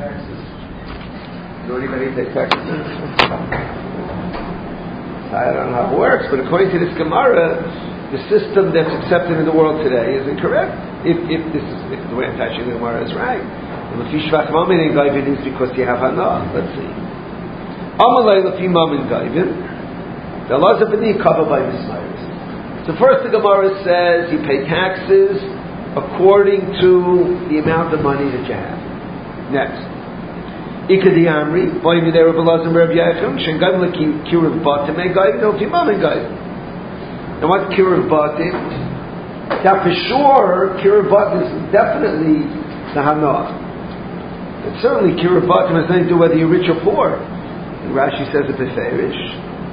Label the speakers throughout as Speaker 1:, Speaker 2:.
Speaker 1: taxes? Do anybody pay taxes? I don't know how it works, but according to this Gemara, the system that's accepted in the world today is incorrect. If the way I'm touching the Gemara is right. If you shvach mamin and gaivin is because you have hana. Let's see. Amalei lefi mamin gaivin. The laws of b'ni covered by mismayos. So first the Gemara says you pay taxes according to the amount of money that you have. Next. Ikadi Amri, boy, there were Belazim Reb Yechim, Shengayim Leki Kirav Batim, and Gayim, no Timam and Gayim. And what Kirav Batim? Now, for sure, Kirav Batim is definitely the Hana. But certainly, Kirav Batim has nothing to do whether you're rich or poor. And Rashi says it beferish.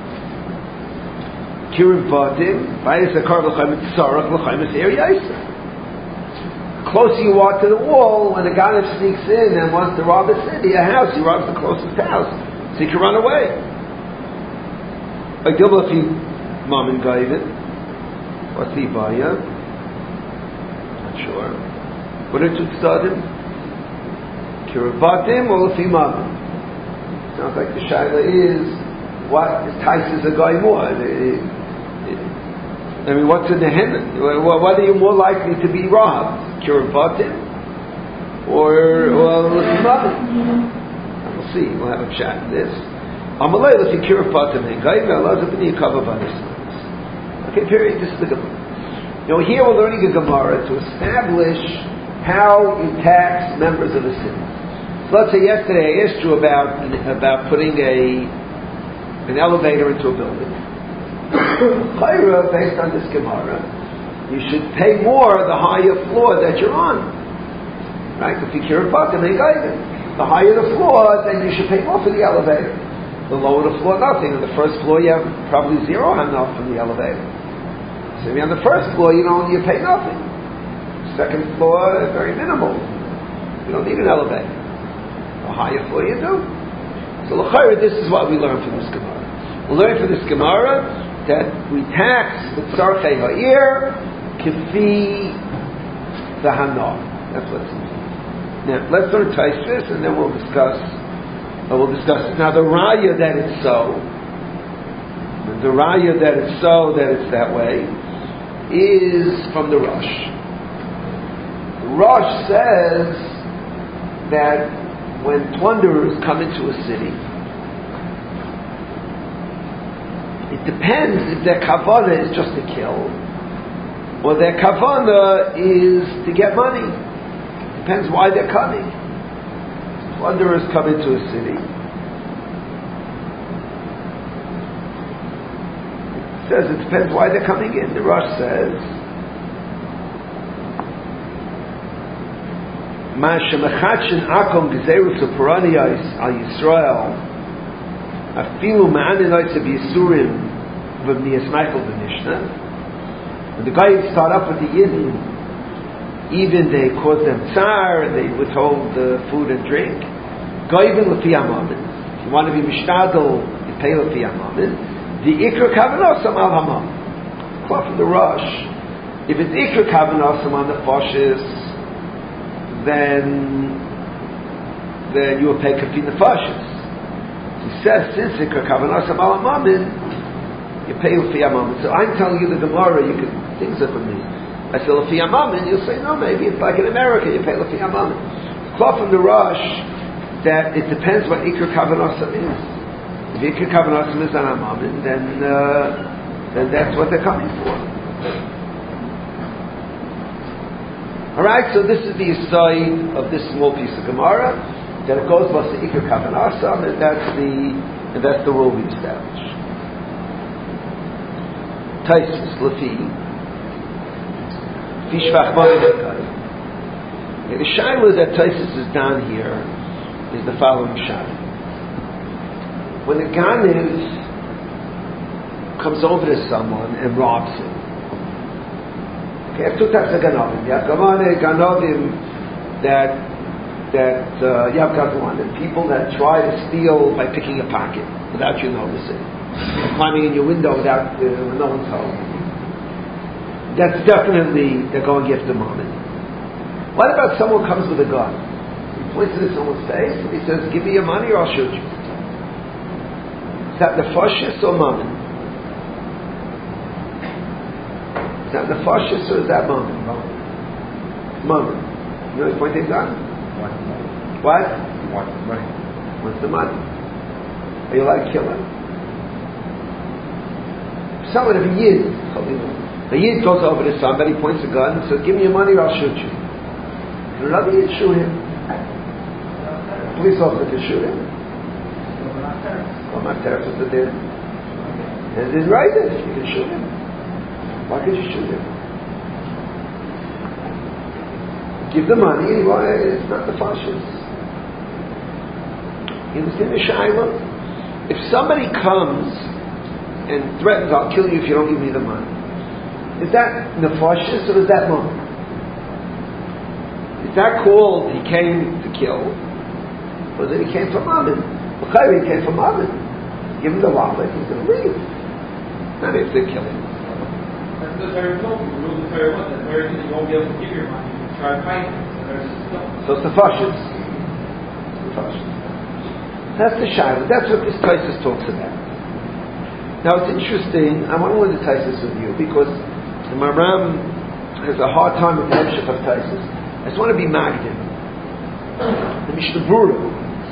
Speaker 1: Kirav Batim, Bayis Akar L'chaim Tzarach L'chaim Eri Yisa. The closer you are to the wall, when the Ganav sneaks in and wants to rob a city, a house, he robs the closest house, so he can run away. Like double if you mom and Gaivin, what's the Ibaya? Not sure. What are two tzadim? Kiravatim or Lafi Mom? Sounds like the shaila is what entices a guy more. I mean, what's in the hen? What are you more likely to be robbed? Kiravatim or we'll see. We'll have a chat on this. Amalei lefi kiravatim and gaiva alazah b'ni yikava b'nismas. Okay, period. This is the Gemara. Now here we're learning a Gemara to establish how you tax members of a city. So let's say yesterday I asked you about putting an elevator into a building. Based on this Gemara, you should pay more the higher floor that you're on. Right? The higher the floor, then you should pay more for the elevator. The lower the floor, nothing. On the first floor, you have probably zero enough from the elevator. So if you're on the first floor, you pay nothing. Second floor, very minimal. You don't need an elevator. The higher floor, you do. So this is what we learn from this Gemara. We learn from this Gemara that we tax the tzarchei ha'ir kifi the hana. That's what's in it. Now let's learn Taisvis and then we'll discuss it. Now the raya that it's so, that it's that way, is from the Rosh. The Rosh says that when plunderers come into a city, it depends if their kavanah is just to kill, or their kavanah is to get money. It depends why they're coming. Plunderers come into a city. It says it depends why they're coming in. The Rosh says, Ma shemachatchen akom gezerus u'puraniyos al Yisrael afilu ma'aninoitz of Yisurim v'mniyas Michael v'Mishnah. When the guys start up with the Yidden, even they cause them tsar, they withhold food and drink. Goyven l'fi hamamin. If you want to be mishtadel, you pay l'fi hamamin. The ikra kavanosam al hamam. Quote from the Rosh. If it's ikra kavanosam on the fashes, then you will pay kafin the fashes. He says, since ikra kavanosam al hamamin, you pay l'fi hamamin. So I'm telling you the Gemara, you can things up with me. I say l'fi hamamin, you'll say no, maybe it's like in America, you pay l'fi hamamin. Quote from the Rosh that it depends what ikra kavanosam is. If ikra kavanosam is on hamamin, then that's what they're coming for. All right, so this is the side of this small piece of Gemara that it goes by the ikra kavanosam, and that's the rule we establish. Taisus l'fi. The shaila that Taisus is down here is the following shaila. When a Ganiv comes over to someone and robs him, okay, I have two types of Ganovim. You have Ganovim that you have Ganovim, people that try to steal by picking a pocket without you noticing, climbing in your window without when no one's home. That's definitely, they're going after money. What about someone comes with a gun? He points at someone's face and he says, "Give me your money or I'll shoot you." Is that nefashis or mammon? Is that nefashis or is that mammon? Mammon. You know what he's pointing at? What?
Speaker 2: What's the money?
Speaker 1: What's the money? Are you allowed to kill him? Someone of a yid goes over to somebody, points a gun and says, "Give me your money or I'll shoot you." Can another yid shoot him? A police officer can shoot him. Well, my therapist did. And it didn't write it. You can shoot him. Why could you shoot him? Give the money. Well, it's not the fascists. You understand the shaila? If somebody comes and threatens, "I'll kill you if you don't give me the money," is that nefashis or is that mammon? Is that called he came to kill, or that he came for mammon? He came for mammon. Give him the wallet, he's going to leave. Not if they kill him.
Speaker 3: That's the very rule. The rule is very well. That's very good. You won't be able to give your money. You try to fight him.
Speaker 1: So it's the fashists. That's the shaila. That's what this Taisus talks about. Now it's interesting. I want to learn the Taisus with you because the Maram has a hard time with the Hemshech of Taisus. I just want to be Magdim. The Mishnah Berurah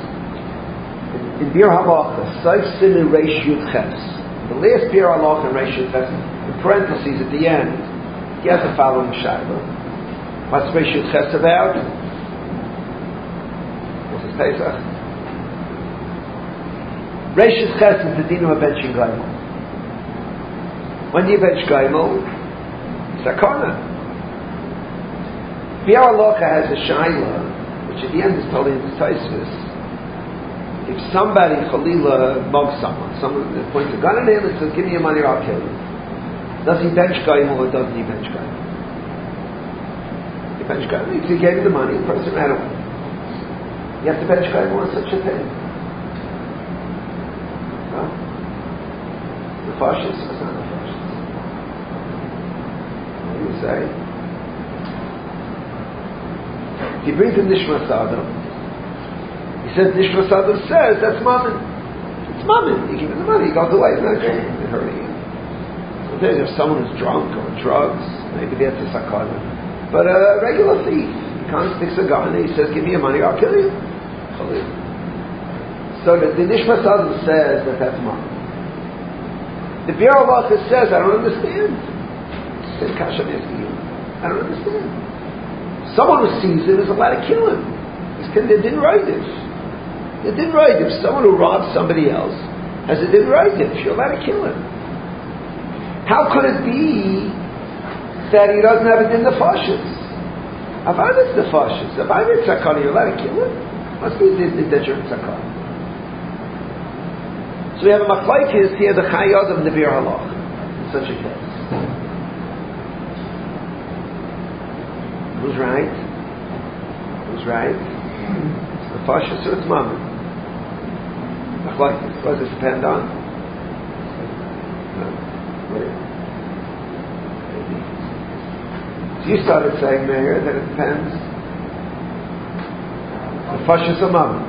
Speaker 1: in Bir Halacha, Saif Simin Reish Yud Ches. The last Bir Halacha in Reish Yud Ches, in parentheses at the end, he has the following shaila. What's Reish Yud Ches about? What's his Pesach? Reish Yud Ches is the din of a benching gaimel. When do you bench gaimel? Sakana. Bir Halacha has a shaila, which at the end is told in the Tosfos. If somebody, Chalila, mugs someone points a gun at him and says, "Give me your money or I'll kill you," does he bench gaimel or doesn't he bench gaimel? He bench gaimel. If he gave him the money, the person ran away. You have to bench gaimel on such a thing. No? The fascists or not the fascists? What do you say? He brings in Nishmas Adam. He says, Nishmas Adam says, that's mammon. It's mammon. You give him the money, he goes away. It's not hurting him. So there's if someone who's drunk or on drugs, maybe that's a sakana. But a regular thief, he comes, sticks a gun, and he says, "Give me your money, or I'll kill you." So the Nishmas Adam says that that's mammon. The Bir Halacha says, I don't understand. Said Kasha, I'm asking you. I don't understand. Someone who sees him is allowed to kill him. They didn't write it. They didn't write it. Someone who robs somebody else has a didn't write it. You're allowed to kill him. How could it be that he doesn't have a din nefashis? Avad it's nefashis. Avad it's sakana. You're allowed to kill him. Must be that you're sakana. So we have a machlokes here, the chayod of the Bir Halacha in such a case. Who's right? Who's right? It's the fascist or it's mammon? What does it depend on? So you started saying, Meir, that it depends. The fascist or mammon?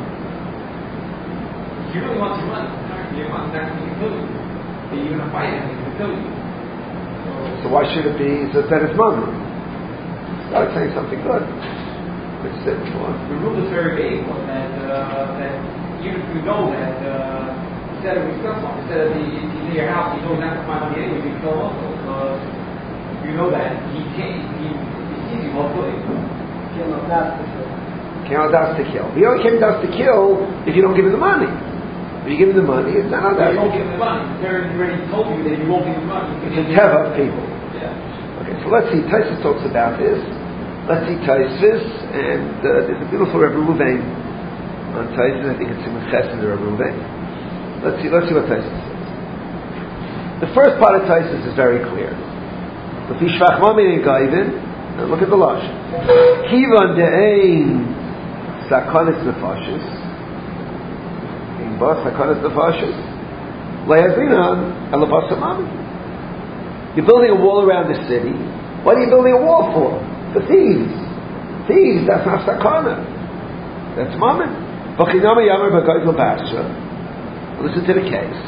Speaker 3: You really want your money. Your money, that's going to kill you. You're going to fight him, he's going to kill you.
Speaker 1: So why should it be that it's mammon? Start saying something good. Which said before.
Speaker 3: The rule is very vague, that even if you know that instead of he's in your house, you know he's not going to find money anyway, you kill him also. You know that he sees you hopefully.
Speaker 1: Can't dust to kill. He only can't dust to kill if you don't give him the money. If you give him the money, it's not that.
Speaker 3: You won't give him the money. He already told you that you won't give him the money.
Speaker 1: It's a teva of people.
Speaker 3: Yeah.
Speaker 1: Okay, so let's see. Taisus talks about this. Let's see Taisus, and there's a beautiful Rebbe Ruvain on Taisus. I think it's in the Chesed of Rebbe Ruvain. Let's see what Taisus says. The first part of Taisus is very clear. Look at the Lashon. Kivan de'ein sakanis nefashis. In both sakanis nefashis. Le'azinan alabas amam. You're building a wall around the city. What are you building a wall for? For thieves. Thieves, that's not sakana. That's mammon. Listen to the case.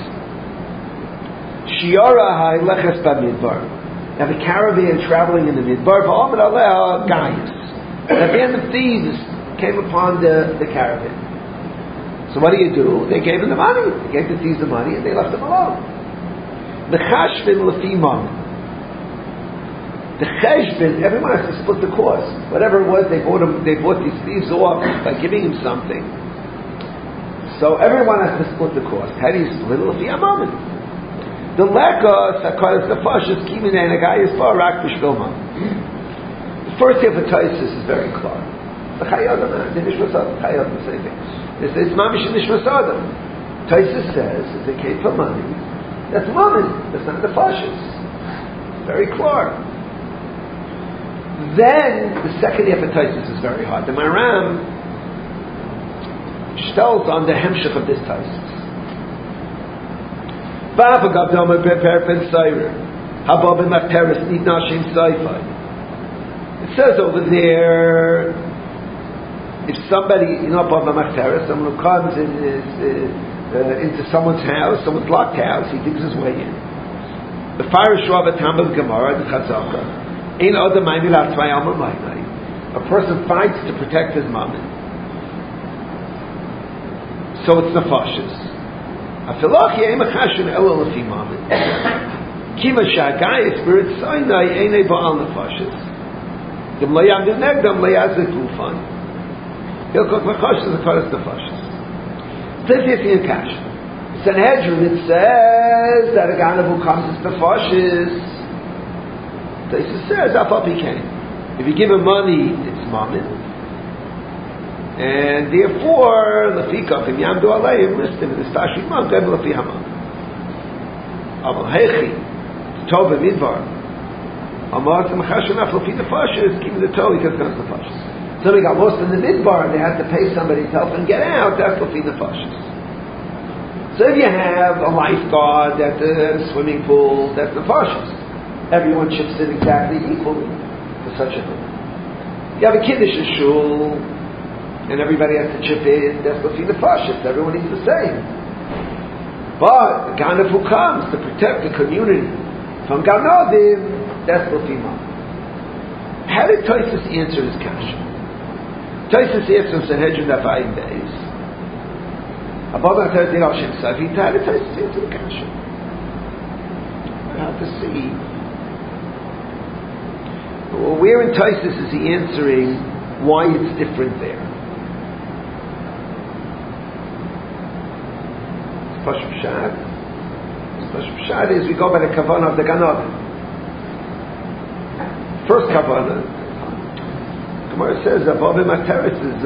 Speaker 1: Shiara hai leches b'midbar. Have a caravan traveling in the midbar. V'amad aleh gaius. And a band of thieves came upon the caravan. So what do? They gave them the money. They gave the thieves the money and they left them alone. The chashvin lefi mammon. The cheshbon, everyone has to split the cost. Whatever it was, they bought these thieves off by giving him something. So everyone has to split the cost. How do you split it? Lefi mammon. The lekka sakaras the fashis kimin and a guy is far rak b'shvilman. The first half of Taisus is very clear. The Chayot, the Nishmas Adam, Chayot, the same thing. It's mamish in Nishmas Adam. Taisus says if they came for money, that's mammon. That's not the fashis. Very clear. Then the second half of Taisus is very hard. The Maram stells on the hemshech of this Taisus. It says over there, if somebody, someone who comes into someone's house, someone's locked house, he digs his way in. The fire shua v'tam Gemara, the Chazaka. A person fights to protect his mammon. So it's nefashis. Afilachi ein machashin elo lefi mammon. Kima shagai spirit Sinai ein ba'al nefashis. Dem lo yamdu negdam lo yazik gufan. Hilkot machashis akaras nefashis. This is in Kash. Sanhedrin, it says that a ganav who comes is nefashis. This says Afal Pikein. If you give him money, it's mammon, and therefore lefikach im yamdu aleim listim in the stashik mam gem lefi hamam. Aval hechi tov b'midbar amar t'machashin af lefi nefashis kim the tov because it's nefashis. Somebody got lost in the midbar and they had to pay somebody to help them get out. That's lefi nefashis. So if you have a lifeguard at the swimming pool, that's nefashis. Everyone chips in exactly equally for such a thing. You have a kiddush shul, and everybody has to chip in. That's lefi nefashis. Everyone needs the same. But the ganav who comes to protect the community from ganadim, that's lefi mammon. How did Taisus answer this kasha? Taisus answers Sanhedrin Dafayim Beis. Above that, they are Shem Savita. How did Taisus answer the kasha? I have to see. Well, where in Taisus is he answering why it's different there? Pashut Pshat. Pashut Pshat is we go by the kavanah of the Ganav. First kavanah, Gemara says above him Materis is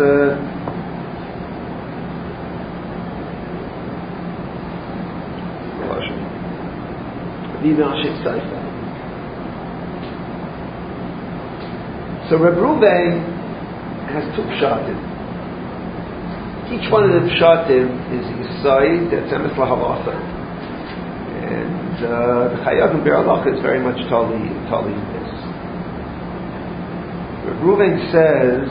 Speaker 1: So Reb Ruvain has two pshatim. Each one of the pshatim is Yisai, that's Emes Lahavasa. And the Chayav and Be'er Halacha is very much totally in this. Reb Ruvain says,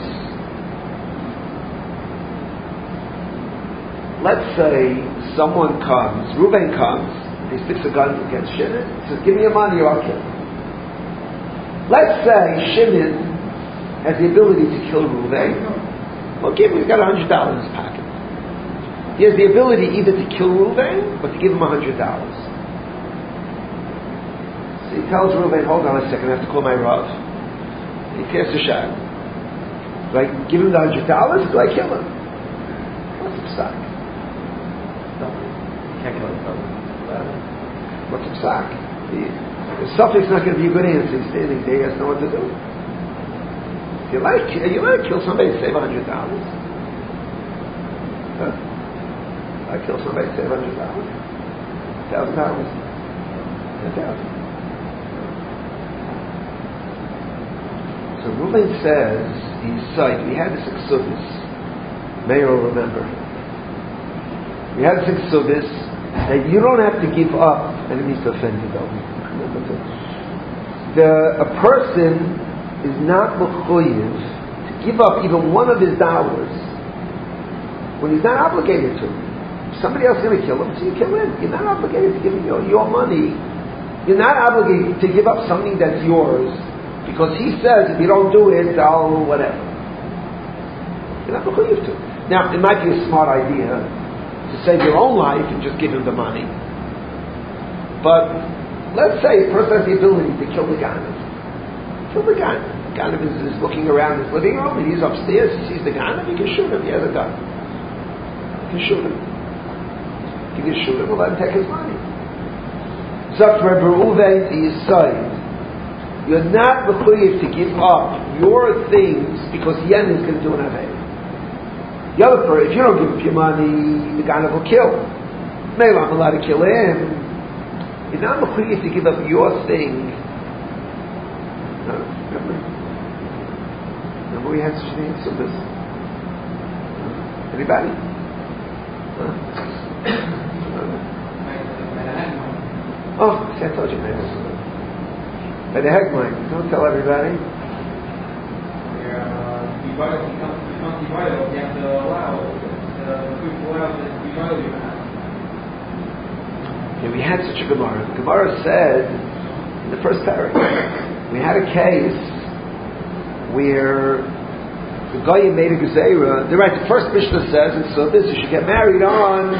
Speaker 1: let's say someone comes, Ruvain comes, he sticks a gun against Shimon, says, give me your money or I'll kill you. Let's say Shimon has the ability to kill Ruvain. Well, give him, he's got $100 in his pocket. He has the ability either to kill Ruvain or to give him $100. So he tells Ruvain, hold on a second, I have to call my Rav. He casts a shot. Do I give him the $100 or do I kill him? What's the psak? No, you can't kill him. What's the psak? The suffix is not going to be a good answer. He's standing there, he has no what to do. You like to kill somebody to save $100? Huh? I kill somebody to save $100? $1,000? $10,000. So Ruvain says, we had this exodus. May you all remember. We had this exodus that you don't have to give up. I didn't mean to offend you though. A person is not mechuyev to give up even one of his dollars when he's not obligated to. If somebody else is going to kill him, so you kill him. You're not obligated to give him your money. You're not obligated to give up something that's yours because he says if you don't do it, I'll whatever. You're not obligated to. Now, it might be a smart idea to save your own life and just give him the money. But let's say a person has the ability to kill the Ganav. Kill the Ganav. The Ganav is looking around his living room and he's upstairs, he sees the Ganav, he can shoot him, he has a gun. He can shoot him. He can shoot him, we'll let him take his money. Zok Rebbe Reuven the Yisayid. You're not required to give up your things because Yen is going to do an Aved. The other person, if you don't give up your money, the Ganav will kill. Maybe I'm allowed to kill him. You're not required to give up your thing. No, remember we had such a thing in Subbas? Anybody? Oh, see, I told you maybe. By the Hegmine, don't tell everybody.
Speaker 3: You have to allow the people out that you have.
Speaker 1: Yeah, we had such a Gemara. The Gemara said in the first paragraph, we had a case where the guy made a gezerah. They're right. The first Mishnah says, and so this you should get married on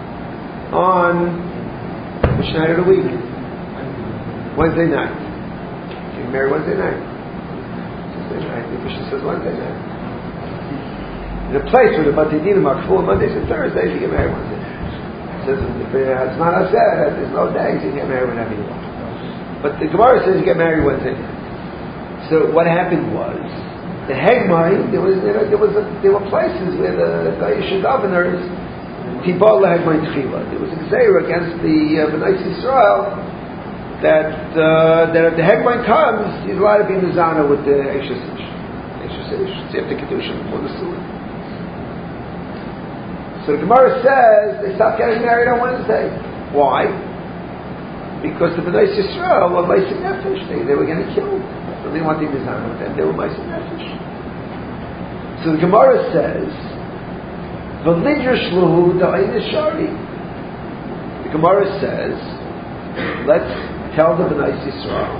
Speaker 1: which night of the week? Wednesday night. You get married Wednesday night. Wednesday night. The Mishnah says Wednesday night. In a place where the Batidinim are full Mondays and Thursdays, you get married Wednesday night. It says it's not as said. There's no days. You get married whenever you want. But the Gemara says you get married Wednesday night. So what happened was the Hegmai. There were places where the Yishuv governors Tibal Hegmai Tchila. There was a Gzeira against the Bnei Yisrael that if the Hegmai comes, he's allowed to be Mizana with the Eishes Ish. So you have to Kedusha before the Sulah. So the Gemara says they stopped getting married on Wednesday. Why? Because the Bnei Yisrael were Ma'aseh Nefesh. They were getting killed. So they wanted Mizana with them. They were Ma'aseh Nefesh. So the Gemara says, V'lidrush lahu da'ayin shari. The Gemara says, let's tell the Bnei Yisrael,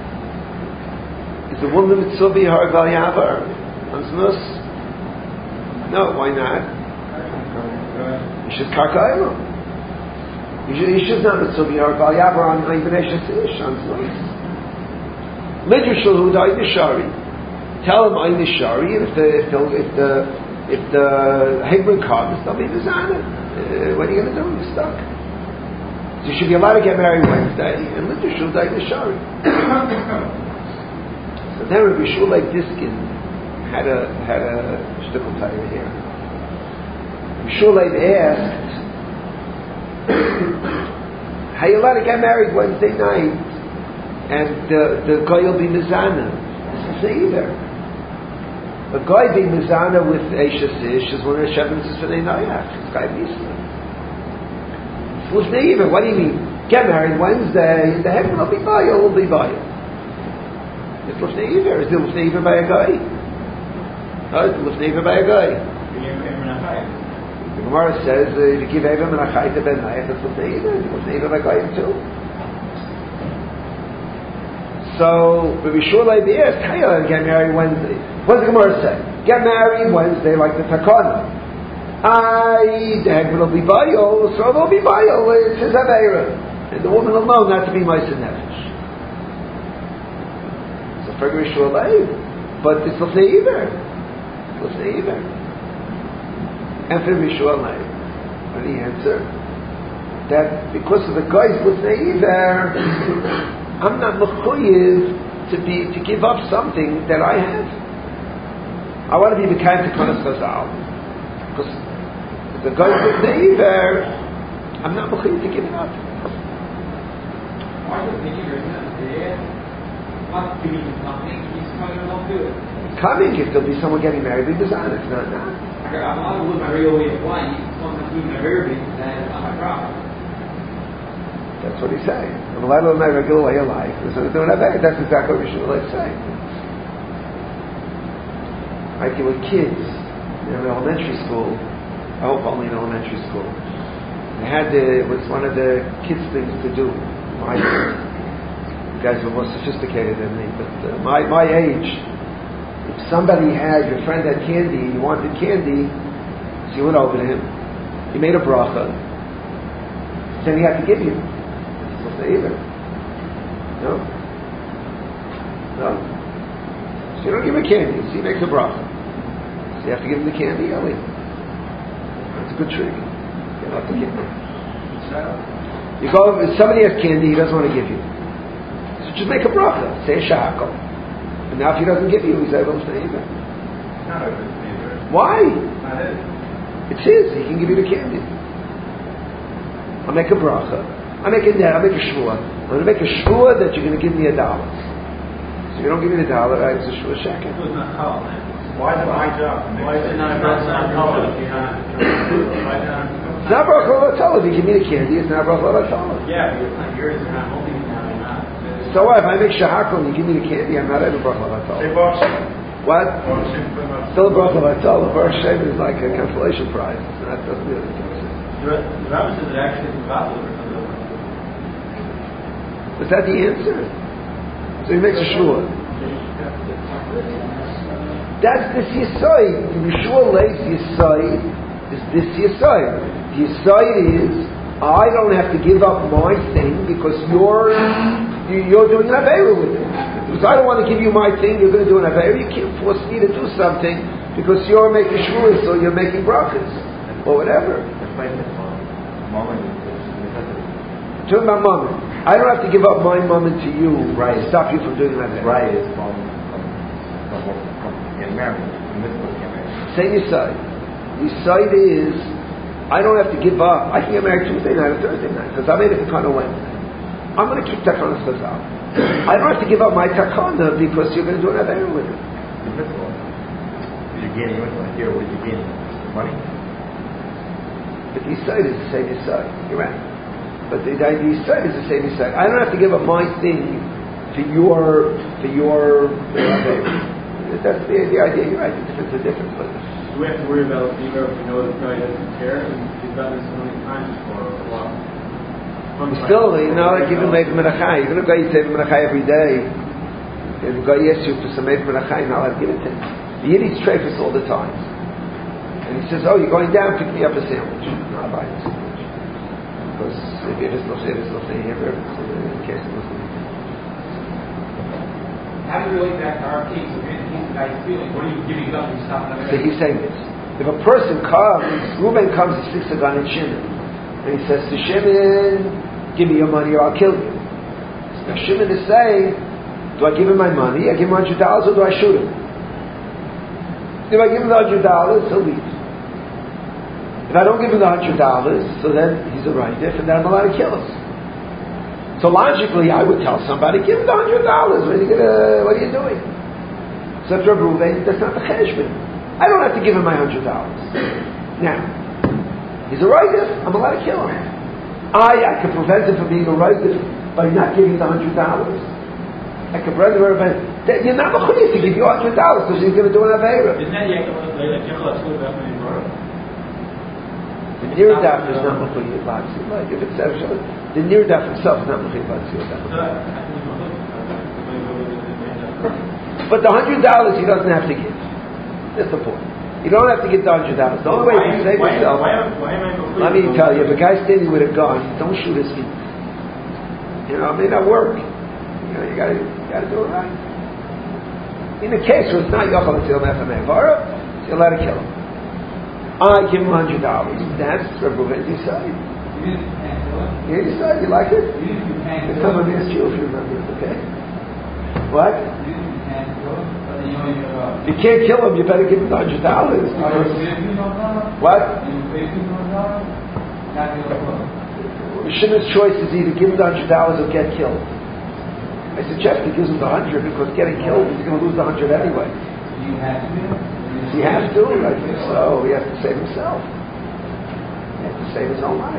Speaker 1: is the woman mitzvah har val yavar on znus? No, why not? You should karka'elu. You should not mitzvah har val yavar on even eshes ish on znus. Lidrush lahu da'ayin shari. Tell him ayin shari, and if the Hegman comes, they'll be Mizana. What are you going to do? You're stuck. So you should be allowed to get married Wednesday, and let your Shulai Nishari. So then Rabbi Shulai Diskin had a shtickle tire here. Rabbi Shulai asked, how you allowed to get married Wednesday night, and the guy will be Mizana? This is either. A guy being Mizana with Eishes Ish is one of the Shevin's for the Noach. It's Guy Misla. It's Lufnei Iver. What do you mean? Get married Wednesday, the Hegman will be Bayal, will be Bayal. It's Lufnei Iver. Is it Lufnei Iver by a guy? No, it's Lufnei Iver by a guy. The Gemara says, if you give Ever Menachai to Ben Nayach, it's Lufnei Iver. It's Lufnei Iver by a guy too. So, Rabbi Shulai asked, how you get married Wednesday? What does the Gemara say? Get married Wednesday like the Takana. The Hegman will be Bayal, so they'll be Bayal, it's his Aveira. And the woman will know not to be Ma'aseh Nefesh. So, for Rabbi Shulai, but it's Lufnei Iver. It's Lufnei Iver. And for Rabbi Shulai, what did he answer? That because of the guy's Lufnei Iver, I'm not mechuyev to give up something that I have. I want to be the kind to Konas Chazal, because the guy with neighbor, I'm not mechuyev to give it up.
Speaker 3: Why does the neighbor not doing nothing? He's coming along to it.
Speaker 1: Coming if there'll be someone getting married, be dishonest, not now.
Speaker 3: I'm not living my real way of life. Someone's doing my very big, and it's not my problem.
Speaker 1: That's what he's saying. I'm allowed to live my regular way of life. That's exactly what we should like say. Like with kids in elementary school, I hope only in elementary school. It was one of the kids' things to do. You guys were more sophisticated than me, but my age, if somebody your friend had candy, and you wanted candy, so you went over to him, he made a bracha, then he had to give you. What's the either? No. So you don't give him candy, so he makes a bracha. So you have to give him the candy, Ellie. That's a good trick. You have to give him. You go, if somebody has candy, he doesn't want to give you. So just make a bracha, say a shahakol. And now if he doesn't give you, he's able to stay either.
Speaker 2: Not a good favor.
Speaker 1: Why?
Speaker 2: Not it.
Speaker 1: It's his, he can give you the candy. I'll make a bracha. I'll make a shvua. I'm going to make a shvua that you're going to give me $1. So you don't give me the $1, I have a shvua shekel.
Speaker 2: It was not halal. Why is it my job? Why is it not halal?
Speaker 1: It's not bracha l'vatala. If you give me the candy, it's not bracha l'vatala.
Speaker 2: Yeah, but it's not yours. You're not holding it now. You're not.
Speaker 1: So what? If I make shahakol and you give me the candy, I'm not able to bracha l'vatala.
Speaker 2: Say Baruch Shem.
Speaker 1: What?
Speaker 2: Baruch Shem.
Speaker 1: Still a bracha l'vatala. Baruch Shem is like a consolation prize. So that doesn't really make sense.
Speaker 2: The rabbi says it actually is possible for the.
Speaker 1: Was that the answer? So he makes a shvua. That's this yisoid. Yeshua lays yisoid. Is this yisoid? The yisoid is I don't have to give up my thing because you're doing an aveira with it. Because I don't want to give you my thing, you're going to do an aveira. You can't force me to do something because you're making shvuas or you're making brachas or whatever. Talking about mammon. I don't have to give up my mammon to you to stop you from doing that.
Speaker 4: Right is from getting married.
Speaker 1: Same side. The side is I don't have to give up. I can get married Tuesday night or Thursday night because I made it Takana Wednesday. I'm going to keep Takana Chazal. I don't have to give up my Takana because you're going to do an Aveira with it.
Speaker 4: You're gaining, you want to hear what you're gaining. Money?
Speaker 1: But the side is the same side. You're right. But the side is the same side. I don't have to give up my thing for your Aveira. That's the idea. You're right. The difference is different. But
Speaker 2: Do we have to worry about zero if we know this guy doesn't care and he's done this so many times for a while?
Speaker 1: Still, like even Meir Menachai, you're going to go eat Meir Menachai every day. If the guy asks you for some Meir Menachai, now I'll give it to him. The Yid eats treifus all the time. And he says, oh, you're going down, pick me up a sandwich. No, I'll buy a sandwich. Because if it's not saying here, in case it wasn't.
Speaker 3: How do you relate that to our case? So here's the guy's feeling. What are you giving up? You stop that.
Speaker 1: So he's saying this. If a person comes, Reuben comes to sticks a gun at Shimon, and he says to Shimon, give me your money or I'll kill you. Now Shimon is saying, do I give him my money? I give him $100 or do I shoot him? If I give him the $100, he'll leave. If I don't give him the $100, so then he's a righteous, and then I'm allowed to kill him. So logically, I would tell somebody, give him the $100. What are you doing? So Rabbi Reuven, that's not the cheshbon. I don't have to give him my $100. Now, he's a righteous, I'm allowed to kill him. I can prevent him from being a righteous by not giving the $100. I can prevent him from you're not going to give you $100 because he's going to do an aveira.
Speaker 2: Isn't that
Speaker 1: the Nirdaf is not Mechuyah Batzi. Like if it's the Nirdaf himself is not Mechuyah Batzi. But the $100 he doesn't have to give. That's the point. You don't have to give the $100. The only way to save yourself. Let me tell you, if a guy's standing with a gun, don't shoot his feet. It may not work. You got to do it right. In a case where it's not Yochel Tzil Mefameh Vara, you're allowed to kill him. I give him $100. That's Rabbi Reuven's side. You decide. You like it? If someone asked you if you remember it, okay? What? If you can't kill him, you better give him the $100. What? Shimon's choice is either give him the $100 or get killed. I suggest he gives him the 100 because getting killed, he's going to lose the 100 anyway. He has to, I think so. He has to save himself. He has to save his own life.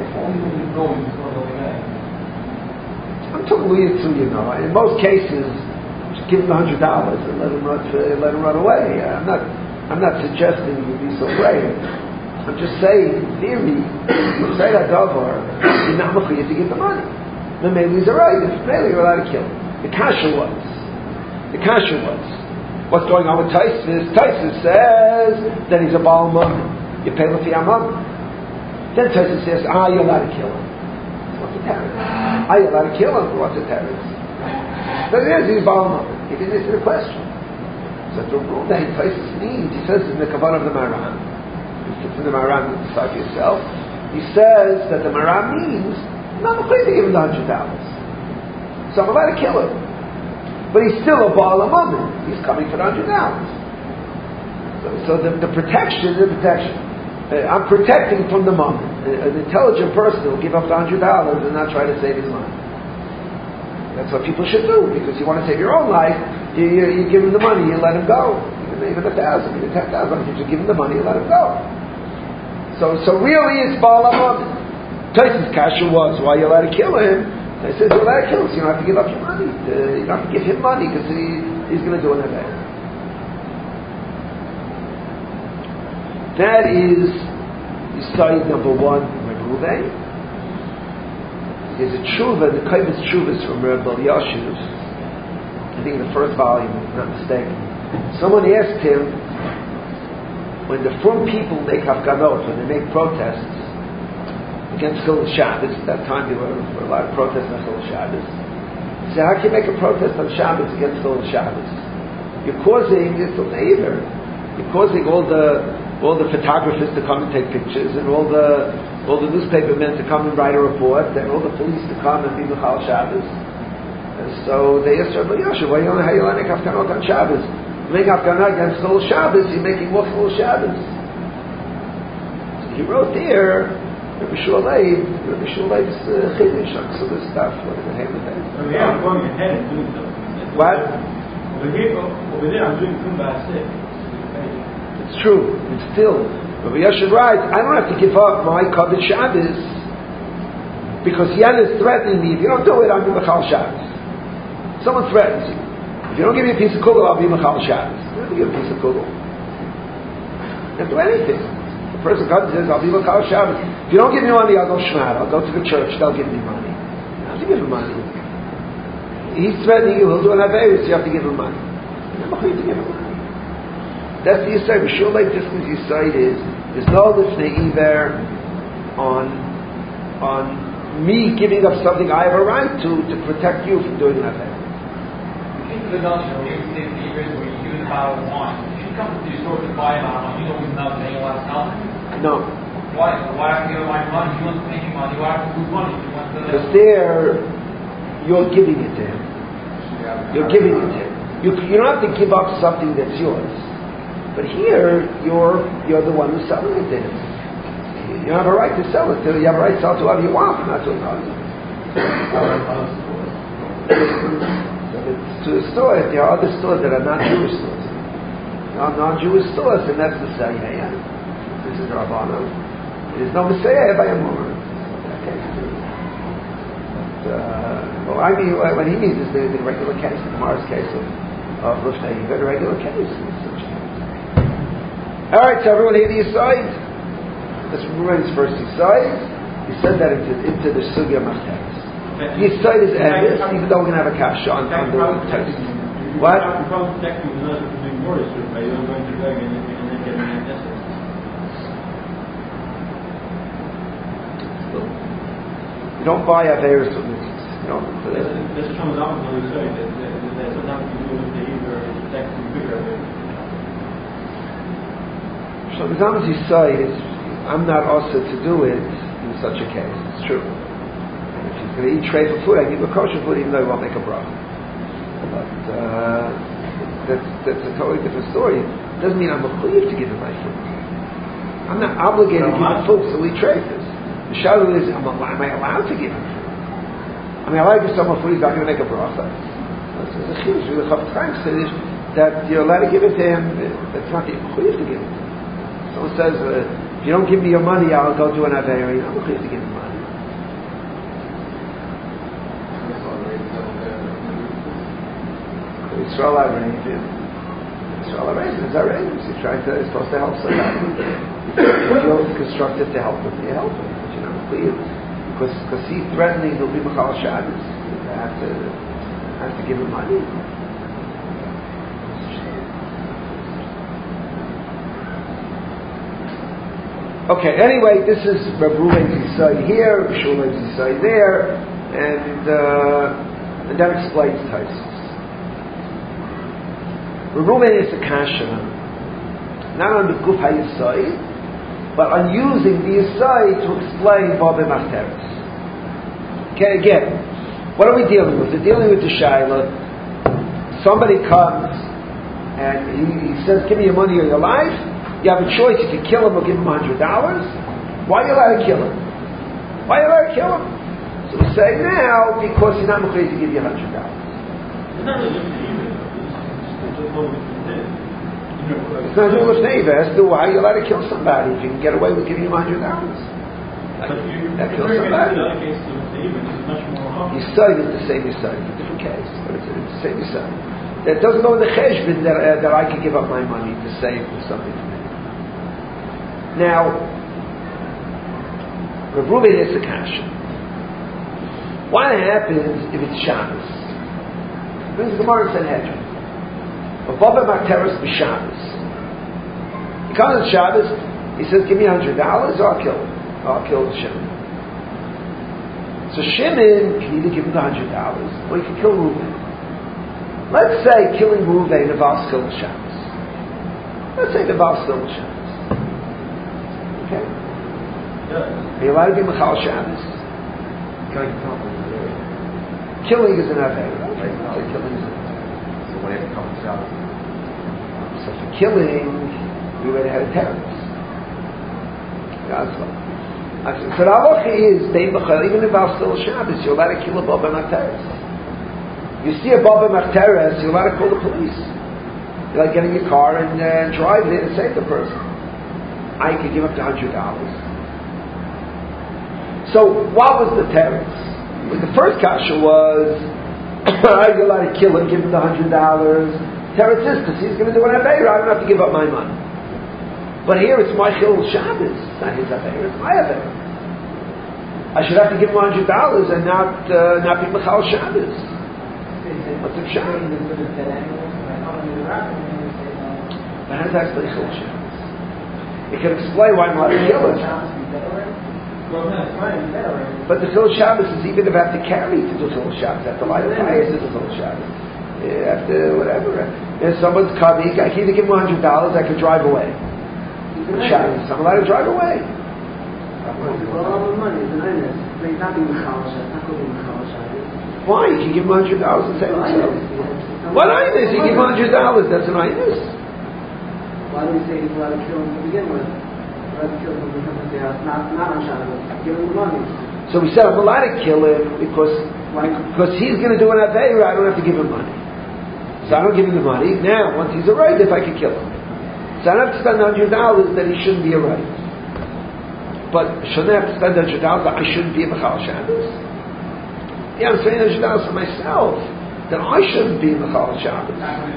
Speaker 1: I'm talking to you too, In most cases, just give him the $100 and let him run away. I'm not suggesting you be so brave. I'm just saying, in theory, you say that davar, you're not mechuyev to give the money. The maybe he's alright. If maybe you're allowed to kill him. The kasha was. What's going on with Taisus? Taisus says that he's a baal mammon. You pay with the amam. Then Taisus says, you're allowed to kill him. What's the terrorist? You're allowed to kill him. What's the terrorist? So it is, he's baal mammon. He didn't answer the question. So the rule that Taisus means, he says in the Kavanah of the Maran, it's in the Maran, you decide for yourself. He says that the Maran means, I'm not afraid to give him $100. So I'm allowed to kill him. But he's still a Baal Mammon. He's coming for $100. So the protection. I'm protecting from the Mammon. An intelligent person will give up the $100 and not try to save his money. That's what people should do, because you want to save your own life, you give him the money, you let him go. Even 1,000, even 10,000, you give him the money, you let him go. So really it's Baal Mammon. Taisus' kasha was, why you allowed to kill him? They said, you're allowed to kill him, so you don't have to give up your money. You don't have to give him money, because he's going to do an event. That is side number 1, Rebbe Ruvain. There's a tshuva, the Kaivis Tshuvas from Rebbe Yashiv, I think in the first volume, if I'm not mistaken. Someone asked him, when the frum people make hafganot, when they make protests, against Chilul Shabbos. At that time there were a lot of protests on Chilul Shabbos. He said, how can you make a protest on Shabbos against Chilul Shabbos? You're causing, it's a neighbor. You're causing all the photographers to come and take pictures, and all the newspaper men to come and write a report, and all the police to come and be Michal Shabbos. And so they asked Rabbi Yosef, why you don't have Yelanik Hafganot on Shabbos? You make Hafganot against Chilul Shabbos, you're making more Chilul Shabbos. So he wrote there, Rabbi Shuleim's chiddush on Ksubah stuff. What is the name of that?
Speaker 2: I'm going ahead and doing something.
Speaker 1: What?
Speaker 2: Over there, I'm doing Kumbah 6.
Speaker 1: It's true. It's still. Rabbi Yosef writes, I don't have to give up my Kodesh Shabbos because Yan is threatening me. If you don't do it, I'll be Mechal Shabbos. Someone threatens you. If you don't give me a piece of kugel, I'll be Mechal Shabbos. You don't have to give a piece of kugel. You don't do anything. Person comes and says, I'll be Mechal Shabbos. If you don't give me money, I'll go shmad. I'll go to the church. They'll give me money. You have to give him money. He's threatening you. He'll do an Averis. You have to give him money. You're not going to give him money. That's the Yisrael. B'shulei Disney's Yisrael is there's no lifnei either on me giving up something I have a right to protect you from doing an Averis.
Speaker 3: Think of the notion where you take the Averis where you give a bottle of wine. If you come to the store to buy a bottle of wine, you know he's not paying a lot of nothing.
Speaker 1: No.
Speaker 3: Why? Why have to give him my money? He wants to make money. Why have to lose money?
Speaker 1: Because there, you're giving it to him. You're giving it to him. You don't have to give up something that's yours. But here, you're the one who's selling it to him. You have a right to sell it to him. You have a right to sell it to whoever you want, but not to another. To a store, if there are other stores that are not Jewish stores. Non-Jewish stores, and that's the Messiah. This is the Rabbana. There's no Messiah by a Mor. Well, I mean, what he means is the regular case, the Gemara's case of Lufnei, the regular case. Alright, so everyone hear the aside? Let's remember his first aside. He said that into the Sugya Machteres. The aside is Emes, even though we're going to have a kasha on the text. What? You don't buy Averis with mitzvahs. You don't.
Speaker 2: That's a Shamazamas on the side. There's nothing to do with the either text and bigger Averis.
Speaker 1: Shamazamas Yisai is, I'm not also to do it in such a case. It's true. If he's going to eat tray for food, I give a kosher food even though he won't make a bracha. But that's a totally different story. It doesn't mean I'm obligated to give him my food. I'm not obligated to give him food, so we trade this. The shadow is, am I allowed to give him food? I mean, I like to give someone food, he's not going to make a bracha. There's a huge, the Chafetz Chaim says that you're allowed to give it to him, that's not the obligated to give it to him. Someone says, if you don't give me your money, I'll go do an Averi. I'm obligated to give him money. Israel Averi, You're supposed to help somebody. You feel it's constructive to help him, you help him. But you're not clear. Because he's threatening he'll be Mechal Shabbos. You have to give him money. Okay, anyway, this is Rav Ruven's Yisai here, Rav Shulem's Yisai there, and that explains Taisus. Rav Ruven is a kasha, not on the Guf HaYisai, but on using the Yisai to explain Baba Machteres. Okay, again, what are we dealing with? We're dealing with the Shaila. Somebody comes and he says, give me your money or your life. You have a choice, you can kill him or give him $100. Why are you allowed to kill him? Why are you allowed to kill him? So we say now, because he's not going to give you $100.
Speaker 2: It's not really limited either. It's just what we did.
Speaker 1: It's not doing with neighbor. As to why you're allowed to kill somebody if you can get away with giving him $100. That kills somebody. Yisai is the same Yisai. It's a different case, but it's the same Yisai. That doesn't go in the cheshbon that I can give up my money to save something for me. Now, Rav Ruven is a kasha. What happens if it's Shabbos? Brings the Gemara in Sanhedrin. Baba Machteres b'Shabbos. He comes on Shabbos. He says, "Give me $100, or I'll kill him. I'll kill Shimon." So Shimon can either give him the $100, or he can kill Ruven. Let's say killing Ruven involves killing Shabbos. Let's say it involves killing Shabbos. Okay? Are you allowed to be Mechal Shabbos? Killing is an Avera. Okay? Killing is an Avera.
Speaker 4: So when it comes out.
Speaker 1: So for killing, we already had a terrorist. So the halacha is, even if it's still Shabbos, you're allowed to kill a Baba Machteres. You see a Baba Machteres, you're allowed to call the police. You're like getting your car and drive there to save the person. I could give up to $100. So what was the teretz? Well, the first kasha was, you're allowed to kill him, give him the $100. Teretz is because he's going to do an aveira. I don't have to give up my money. But here it's my chil Shabbos. It's not his aveira. It's my aveira. I should have to give him $100 and not be Mechal Shabbos. What's the shame? But how does that explain chil Shabbos? It can explain why I'm allowed to kill him. But the Chil Shabbos is even if I have to carry to do Chil Shabbos. I have to light a fire to do Chil Shabbos. You have to, whatever. If someone's coming, I can either give him $100, I can drive away. Shabbos. I'm allowed to drive away. Why? You can give him $100 and save himself. What Inus? You give him $100, that's an Inus.
Speaker 5: Why do we say he's allowed to kill him to begin with? Allowed to kill him because not on Shabbos. Give him the money.
Speaker 1: So we said I'm allowed to kill him because he's going to do an aveira. I don't have to give him money. So I don't give him the money. Now, once he's a right, if I can kill him. So I don't have to spend $100 that he shouldn't be a right. But shouldn't I have to spend $100 that I shouldn't be a Mechal Shabbos? Yeah, I'm spending $100 for myself that I shouldn't be a Mechal Shabbos.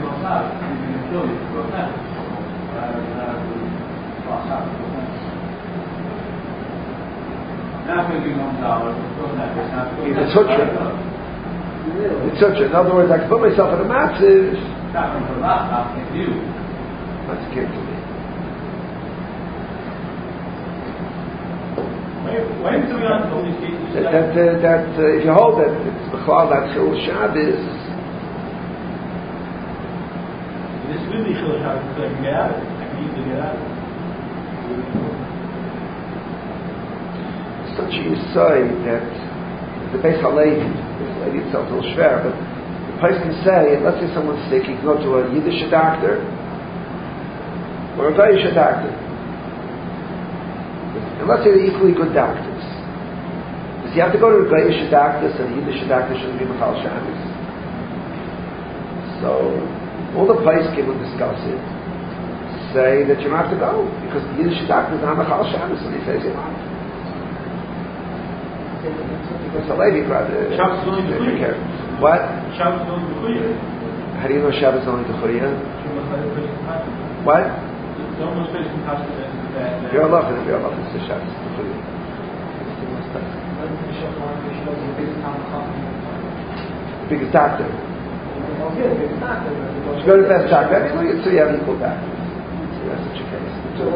Speaker 1: It's a tutra. It's tutra. In other words, I can put myself in a massive. That's a gift to me. That if you hold that it's Bechal that Chil Shabbos.
Speaker 2: This will be Chil Shabbos because I can get out of it. I can easily get out of it.
Speaker 1: Such a Yisai that the Beis Halevi, itself is a little schwer, but the place can say, let's say someone's sick, he can go to a Yiddish doctor or a Goyish doctor. And let's say they're equally good doctors. Does he have to go to a Goyish doctor so the Yiddish doctor shouldn't be Mechal Shabbos? So, all the place will discuss it, say that you don't have to go because the Yiddish doctor is not Mechal Shabbos, and he says you're not. Because the lady rather
Speaker 2: Shabbos is only the
Speaker 1: What?
Speaker 2: Shabbos is only the Chuyah.
Speaker 1: How do you know Shabbos is only the Chuyah? What?
Speaker 2: Don't most places compassion that
Speaker 1: You're Allah is the Shabbos. The biggest doctor. You go to the best doctor. I mean, so you have equal doctors. So that's such a case.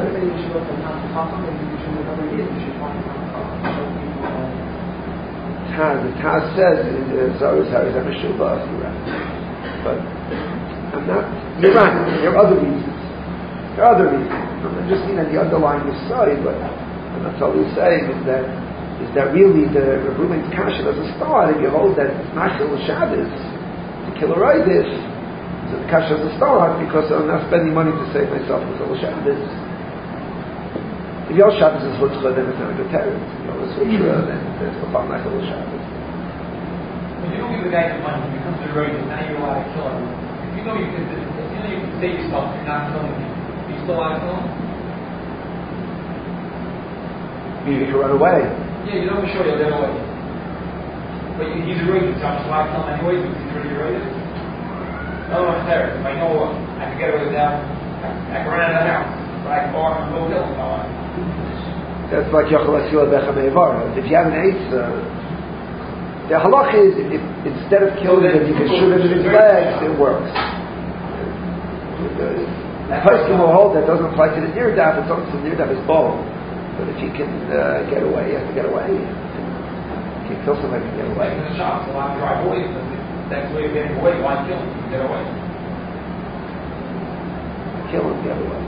Speaker 1: The Taz says Zohar is a Meshubah, but I'm not. You're right. There are other reasons. I'm just seeing the underlying side, but I'm not totally saying is that really the Ruben's Kasha doesn't start if you hold that it's not Chil Shabbos to kill a Raidis. So the Kasha doesn't start because I'm not spending money to save myself for Chil Shabbos. If your Shabbos is Hutzcha, then it's not a good terrorist. If your Hutzcha, then it's the Chil Shabbos.
Speaker 3: When you don't give the guy the money, when it comes to the Raidis, now you're allowed to kill him. If you know you can save yourself, you're not killing him. You still allowed to kill him?
Speaker 1: You can run away.
Speaker 3: Yeah, you don't sure you'll get away. But he's a racist, so I'm just allowed to kill him anyway because he's already a racist. No, it's there. If I know I can get away with that, I can run out of the house. But I can go and go kill him if I want.
Speaker 1: That's like Yochel Asila Becha Me'evar. If you have an ace, the halach is if instead of killing him, you can shoot him in his legs, it works. The person will hold that doesn't apply to the Nirdaf, it's only to the Nirdaf is bow. But if he can get away, he has to get away. If he can kill somebody, he can get away.
Speaker 3: In the shop, so I'm drive away. That's the way of getting away. Why kill him? Get away.
Speaker 1: Kill him, get away.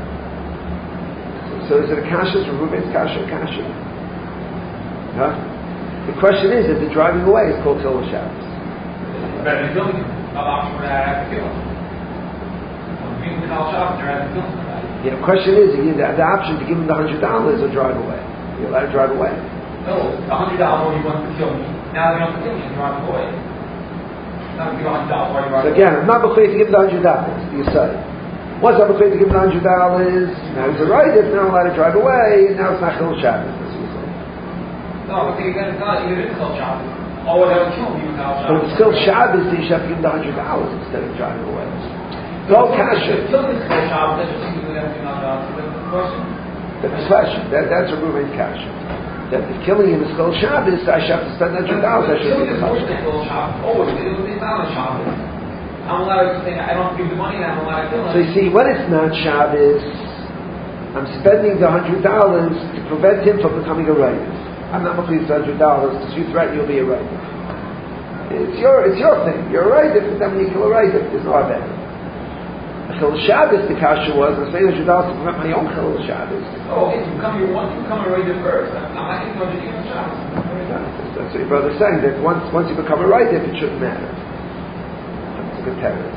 Speaker 1: So is it a kasha? Is Reuben's kasha a kasha? Huh? The question is, if the driving away is called Chil Shabbos.
Speaker 3: It's better than killing him. Not option for that, I have to kill him. When people call Shabbos, they're having to kill somebody.
Speaker 1: Yeah, the question is, you have the option to give him the $100 or drive away. You're allowed to drive away.
Speaker 3: No, $100 when he wants to kill me. Now they don't kill me, he's driving away. Not give $100 while you're
Speaker 1: So again, I'm not afraid to give him the $100. You say. Once I'm afraid to give him the $100, now he's a rider, now I'm allowed to drive away, and now it's not Chil Shabbos. That's what you say.
Speaker 3: No, okay, again, it's not even Chil Shabbos. Oh, that would kill him even Chil Shabbos.
Speaker 1: But it's still Shabbos, so you should have to give him the $100 instead of driving away. No kasha.
Speaker 3: Killing is Chil Shabbos, that's just something that everything on Shabbos. That's the question.
Speaker 1: That's the question. That's a Reuben's kasha. That if killing him is Chil Shabbos, I should have to spend $100. I should
Speaker 3: Killing
Speaker 1: give
Speaker 3: is
Speaker 1: him
Speaker 3: worse than Chil Shabbos. Always, it's not on Shabbos. I'm allowed to say, I don't give the money, and I'm allowed to kill him.
Speaker 1: So you see, when it's not Shabbos, I'm spending the $100 to prevent him from becoming a writer. I'm not going to $100 because you threaten you'll be a writer. It's your thing. You're a writer, but then when you kill a writer, there's no other. Chil Shabbos, the kasha was, I'm spending $100 to prevent my own Chil Shabbos.
Speaker 3: Oh, okay, you become a writer first. I'm not going to do $100 Shabbos.
Speaker 1: That's what your brother's saying, that once you become a writer, it shouldn't matter. Good terrorist.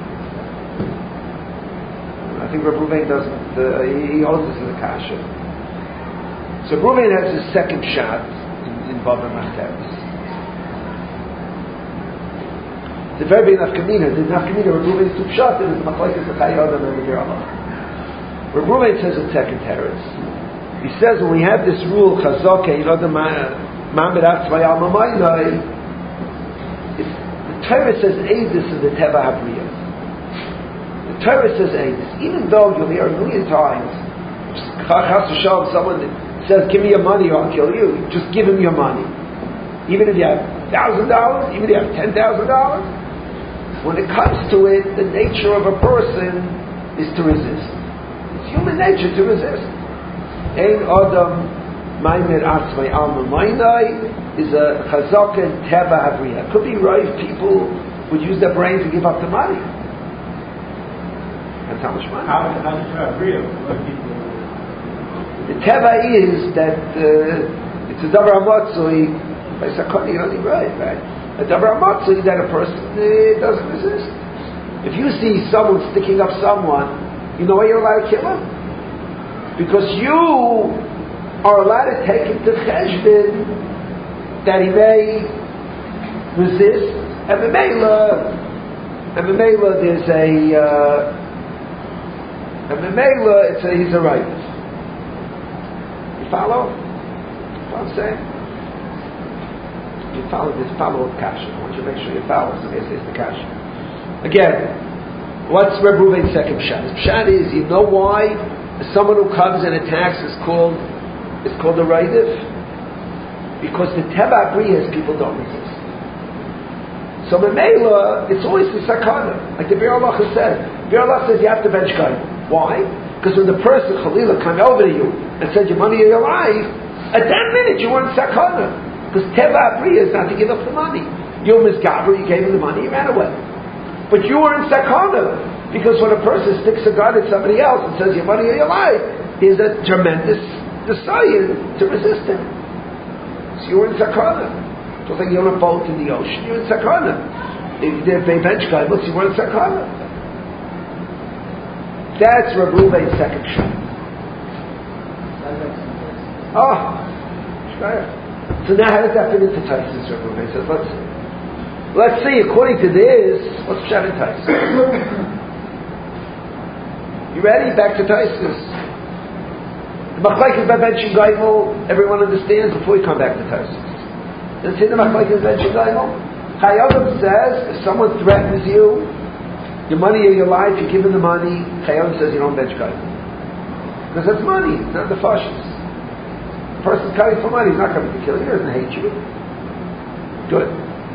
Speaker 1: I think Rav Ruvain doesn't. He holds this as a kasha. So Ruvain has his second shot in Bava Machteres. It's a very big nafkamina. The nafkamina Rav Ruvain's two shots and it's machlekes the Chayei Adam and the Yerama. Rav Ruvain says a second terrorist. He says when we have this rule chazok Yirada Ma'amid Atzmai Alma Ma'inai. Torah says Eidus in the Teva Habriya. The Torah says Eidus. Even though you'll hear a million times, Chas v'shalom, someone says, give me your money or I'll kill you. Just give him your money. Even if you have $1,000, even if you have $10,000. When it comes to it, the nature of a person is to resist. It's human nature to resist. Ein Adam Ma'imir Atzmai Alma Ma'inai is a chazak and teva havriya. Could be right. People would use their brain to give up the money. That's how much money.
Speaker 2: How does teva havriya?
Speaker 1: The teva is that it's a davar hamatzui by sakoni only right. A davar hamatzui that a person doesn't resist. If you see someone sticking up someone, you know why you're allowed to kill him? Because you are allowed to take into cheshbon that he may resist, and the Mela there's he's a right. You follow? What I'm saying? You follow this follow-up kasha. I want you to make sure you follow. So this is the kasha. Again, What's Reb Ruvain's second pshat? His pshat is, you know why someone who comes and attacks is called a raidif? Because the teva briyas people don't resist. So Memela, it's always the sakana. Like the Bir Allah said. Bir Allah says you have to bench guy. Why? Because when the person, Khalila, came over to you and said your money or your life, at that minute you were in sakana. Because teva briyas is not to give up the money. You were misgaber, you gave him the money, he ran away. But you were in sakana, because when a person sticks a gun at somebody else and says your money or your life, is a tremendous desire to resist him. So you were in sakana. Just like you're on a boat in the ocean, you're in sakana. If they bench guy, look, you were in sakana. That's Reb Ruvain's second shot. So now how does that fit into Taisus? Reb Ruvain says, let's see, according to this, what's Pshat in Taisus? You ready? Back to Taisus. The Machlekes by benching Gaimel, everyone understands before we come back to Taisus. Let's see the Machlekes by benching Gaimel. Chayyim says, if someone threatens you, your money or your life, you give him the money, Chayyim says you don't bench Gaimel. Because that's money, it's not the fashions. The person's coming for money, he's not coming to kill you, he doesn't hate you. Good.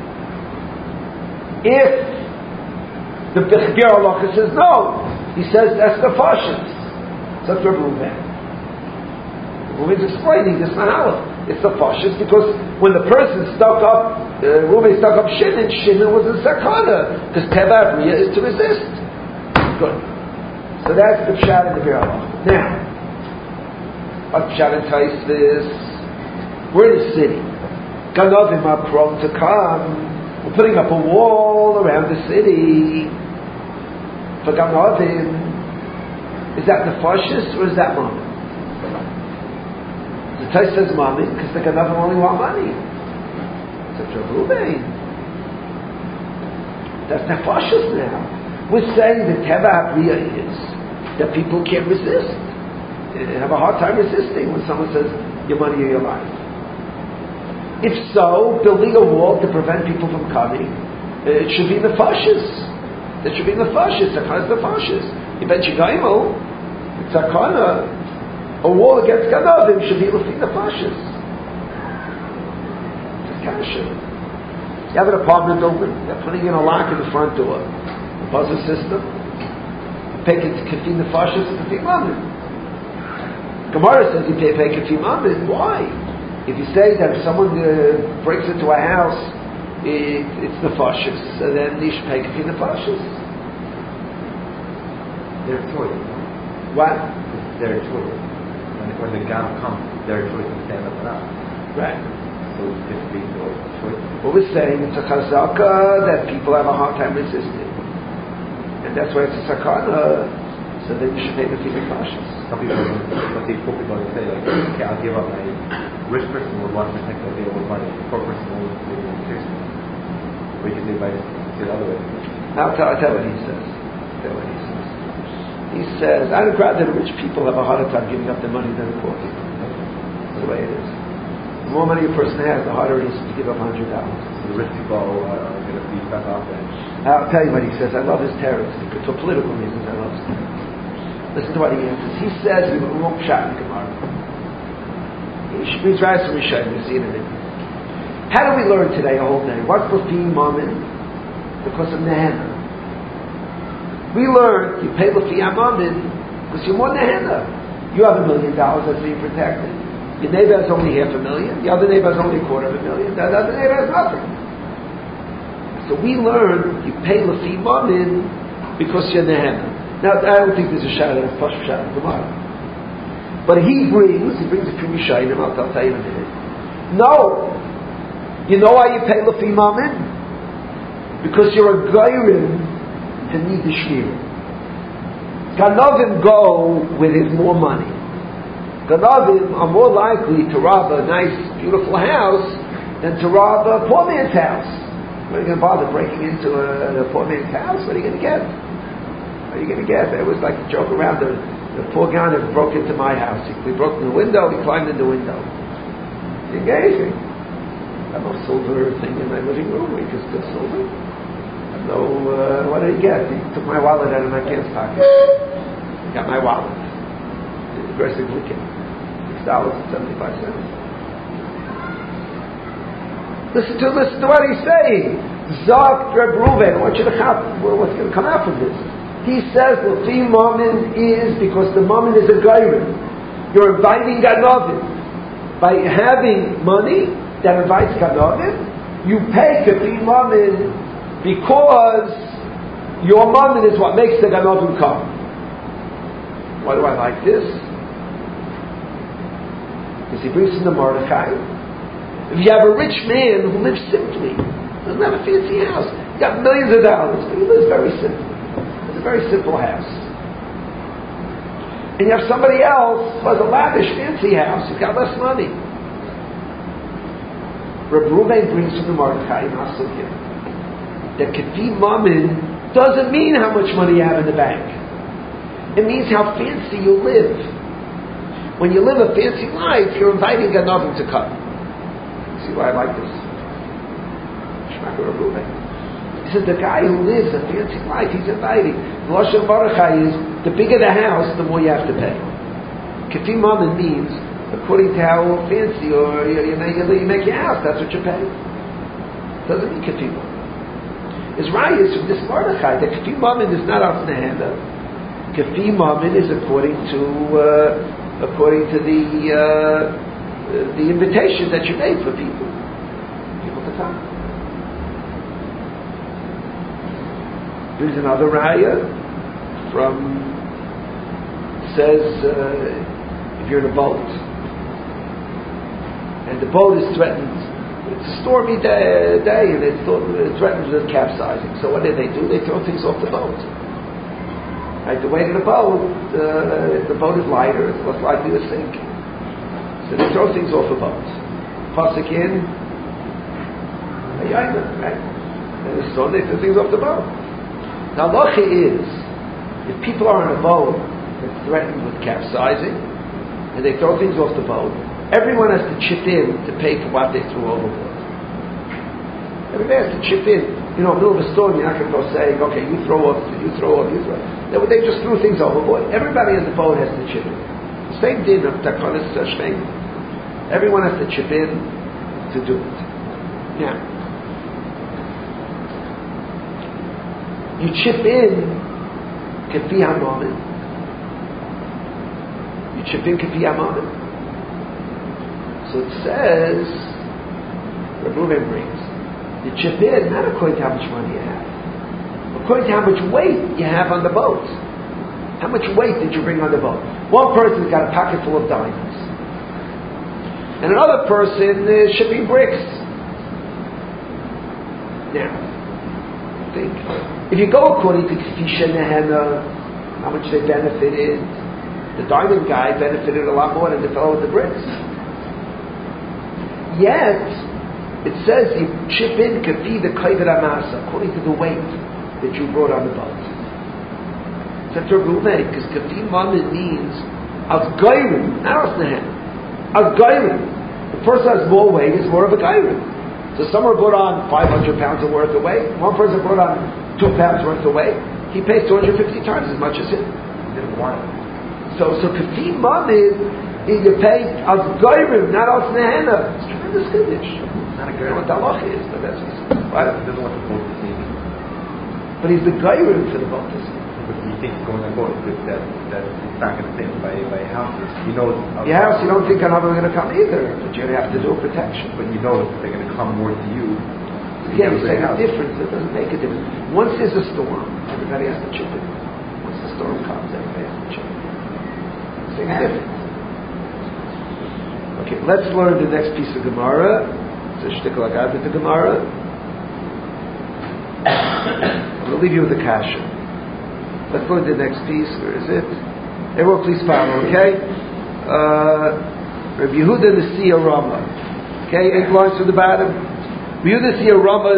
Speaker 1: If the Bir Allah says no, he says that's the fashions. So that's Reb Ruvain. Ruvain's explaining this mahala. It's the fashions because when the person stuck up, Ruvain stuck up Shimon was in sakana because teva briya is to resist. Good. So that's the pshat in the Bir Allah. Now, what pshat entices this? We're in the city. Ganavim are prone to come. We're putting up a wall around the city for Ganavim. Is that the fascist or is that Mammon? The Tais says Mammon because the Ganavim only want money. So Reb Ruvain, that's not fascist now. We're saying the Teva Abriya is that people can't resist. They have a hard time resisting when someone says your money or your life. If so, building a wall to prevent people from coming, it should be the fascists. It should be the fascists. Sakana is the fascists. You bet you Gaimel, Sakana, a wall against Ganavim should be the fascists. It's a kasha. You have an apartment building, they're putting in a lock in the front door, a buzzer system. Pay kafim the fascists and kafim amin. Gemara says you pay kafim amin. Why? If you say that if someone breaks into a house, it's the fascists, so then you should pay kafim the fascists.
Speaker 4: Their choice.
Speaker 1: What?
Speaker 4: It's their choice. When the gun comes, their choice to stand up or not.
Speaker 1: Right.
Speaker 4: So it's just being the choice.
Speaker 1: What we're saying, it's a chazaka that people have a hard time resisting. And that's why it's a sakana, so then you should pay the fascists.
Speaker 4: Some people, what they poor people say, like, okay, I'll give up my rich person will 1% of the old money, poor person will live in 6%. We can say by the other way.
Speaker 1: I'll tell what he says. He says, I'd rather the rich people have a harder time giving up their money than the poor people. That's the way it is. The more money a person has, the harder it is to give up $100.
Speaker 4: The rich people are going to be back off and
Speaker 1: I'll tell you what he says. I love his terrorists because for political reasons I love his terrorists. Listen to what he answers. He says we won't shot in Gemara. He brings Rais and Rishayim. You see it in it. How do we learn today a whole day? What's Lafim Mammon? Because of Nehenna. We learn you pay Lafim Mammon because you're more Nehenna. You have $1 million that's being protected. Your neighbor has only $500,000. The other neighbor has only $250,000. The other neighbor has nothing. So we learn you pay Lafim Mammon because you're Nehenna. Now, I don't think there's a shot of Pashut shot of Gemara. But he brings a few Rishayim, I'll tell you in a minute. No! You know why you pay Lafim Mammon? Because you're a Gairin to need the Shmir. Ganavim go where there's more money. Ganavim are more likely to rob a nice, beautiful house than to rob a poor man's house. What are you going to bother breaking into a poor man's house? What are you going to get? What are you going to get? It was like a joke around the poor guy that broke into my house. He broke in the window, he climbed in the window. He didn't get anything. I have a silver thing in my living room. We just put silver. I have So what did he get? He took my wallet out of my pants pocket. He got my wallet. Very significant. $6.75. Listen to what he's saying. Zok Reb Reuven. I want you to have what's going to come out from this. He says the fee mammon is because the mammon is a gairin. You're inviting Ganovim. By having money that invites Ganovim, you pay the fee mammon because your mammon is what makes the Ganovim come. Why do I like this? Because he brings in the Mordechai. If you have a rich man who lives simply, doesn't have a fancy house, you got millions of dollars, but he lives very simply. It's a very simple house. And you have somebody else who has a lavish, fancy house, he's got less money. Reb Reuven brings from the Mordechai in Asukah that Kefi Mammon doesn't mean how much money you have in the bank. It means how fancy you live. When you live a fancy life, you're inviting Ganovim to come. See why I like this? He says the guy who lives a fancy life, he's inviting. The Lashon Mordechai is the bigger the house, the more you have to pay. Kefi Mammon means according to how fancy or you make your house, that's what you pay. Doesn't mean Kefi Mammon. His right is from this Mordechai that Kefi Mammon is not off the hand. Kefi Mammon is according to the invitation that you made for people to come. There's another raya from says if you're in a boat and the boat is threatened, it's a stormy day and it's threatened with capsizing. So what do? They throw things off the boat. Right, the weight of the boat, if the boat is lighter, it's less likely to sink. So they throw things off the boat. Pasuk in a yaina, right? And the storm, they throw things off the boat. The halacha is, if people are on a boat that's threatened with capsizing, and they throw things off the boat, everyone has to chip in to pay for what they threw overboard. Everybody has to chip in. In the middle of a storm, you're not going to go saying, okay, you throw off. They just threw things overboard. Everybody on the boat has to chip in. The same din of Takonis Shmein. Everyone has to chip in to do it. Now, you chip in Kefi HaMammon. You chip in Kefi HaMammon. So it says, Reb Reuven brings, you chip in not according to how much money you have, according to how much weight you have on the boat. How much weight did you bring on the boat? One person's got a pocket full of diamonds, and another person is shipping bricks. Now, think. If you go according to Kfisha Nehena, how much they benefited, the diamond guy benefited a lot more than the fellow with the bricks. Yet, it says you chip in Kefi the Kavod Amasa, according to the weight that you brought on the boat. Except for Reuven, because Kefi Mammon means as Gairin, not as Nehen. As Gairin. The person has more weight is more of a Gairin. So someone brought on 500 pounds of worth of weight, one person brought on 2 pounds worth of weight, he pays 250 times as much as him.
Speaker 4: He didn't want it.
Speaker 1: So Kefi Mammon, you pay as Gairin, not as Nehena. It's tremendous Kiddush.
Speaker 4: Not a
Speaker 1: I don't know what the halacha is, but that's
Speaker 4: why he doesn't want the boat to sink.
Speaker 1: But he's the Gairin for the boat to sink.
Speaker 4: But you think going on boat that it's not going to sink by houses. You know.
Speaker 1: Your house, you don't think another are going to come either, but you have to do a protection.
Speaker 4: But you know that they're going to come more to you.
Speaker 1: Again, you say a difference. It doesn't make a difference. Once there's a storm, everybody has to chip in. Once the storm comes, everybody has to chip in. Same difference. Okay, let's learn the next piece of Gemara. It's a shtickle agad with the Gemara. I'm going to leave you with the kasha. Let's learn the next piece. Where is it? Everyone please follow, okay? Rabbi Yehuda Nesiya Rama. Okay, 8 lines from the bottom. Rabbi Yehuda Nesiya Rama.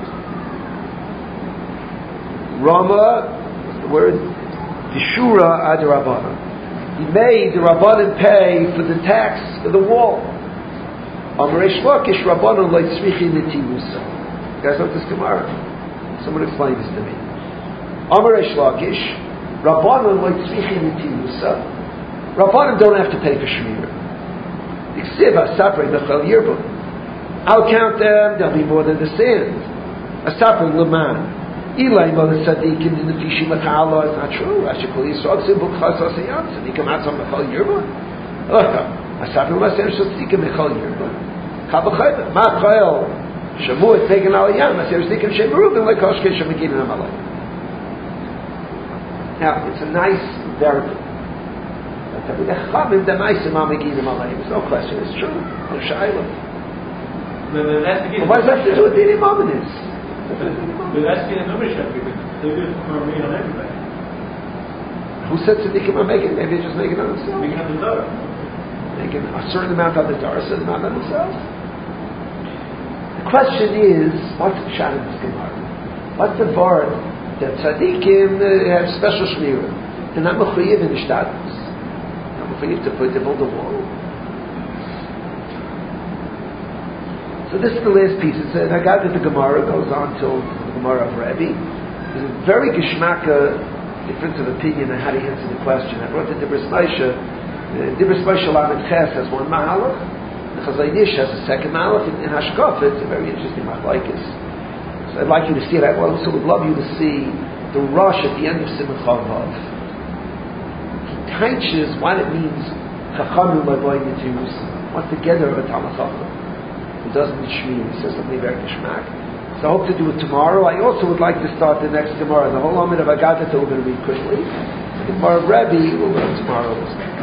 Speaker 1: What's the word? Dishura ad Rabbana. He made the Rabbanan pay for the tax for the wall. You guys know this Gemara. Someone explain this to me. Amar Reish Lakish, Rabbanan like tzrichin etilusa. Rabbanan don't have to pay for shmira. Iksiv asapre b'chel yirbun. I'll count them. There'll be more than the sand. Asapre leman. Ilay mo the tzadikim in the fishim l'chala. It's not true. Ashikol yisrael tzibuk chasas eyantzim. He come out from b'chel yirbun. Asapre l'maser shel tzadikim b'chel yirbun. Kabachayda. Ma chayel shamu et taken aliyah. Maser tzadikim shem merubin like koshke shem megin amalei. Now, it's a nice variable. There's no question, it's true. No shayla. But what does that have to do with the Imaminus?
Speaker 2: But that's the numbership because they do it for me on everybody.
Speaker 1: Who said tzaddikim are making? Maybe they're just making it on themselves.
Speaker 2: Making up the door.
Speaker 1: Making a certain amount on the door, a certain amount on themselves. The question is, what's the pshat in this Gemara? What's the word that tzaddikim have special shmira? They're not mechuyev in the shtatus. They're not mechuyev to build a wall. So this is the last piece. It's I got that the Gemara goes on till the Gemara of Rebbe. There's a very geshmaka difference of opinion on how to answer the question. I brought the Dibros Moshe. Dibros Moshe Lamed Ches has one mahalach. The Chazon Ish has a second mahalach. In Hashkafa, it's a very interesting machlokes. So I'd like you to see it. I also would love you to see the Rosh at the end of Simon Chavav. He teaches what it means. Chachamim Lavoyim Jerusalem. What's the gather of a Talmud Chacham? He doesn't need Shmir. He says something very geshmak. So I hope to do it tomorrow. I also would like to start the next Gemara. The whole Amid of Agadah we're going to read quickly. The Gemara of Rebbe we'll learn tomorrow.